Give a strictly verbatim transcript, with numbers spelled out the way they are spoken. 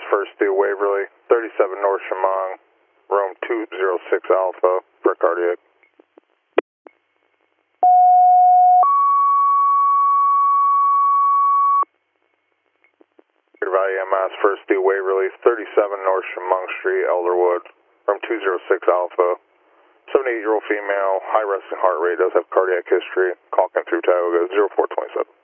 First Due Waverly, thirty-seven North Chemung, room two zero six Alpha for cardiac. Valley M S First Due Waverly, thirty-seven North Chemung Street, Elderwood, room two zero six Alpha. seventy-eight-year-old female, high resting heart rate, does have cardiac history. Call came through Tioga zero four two seven.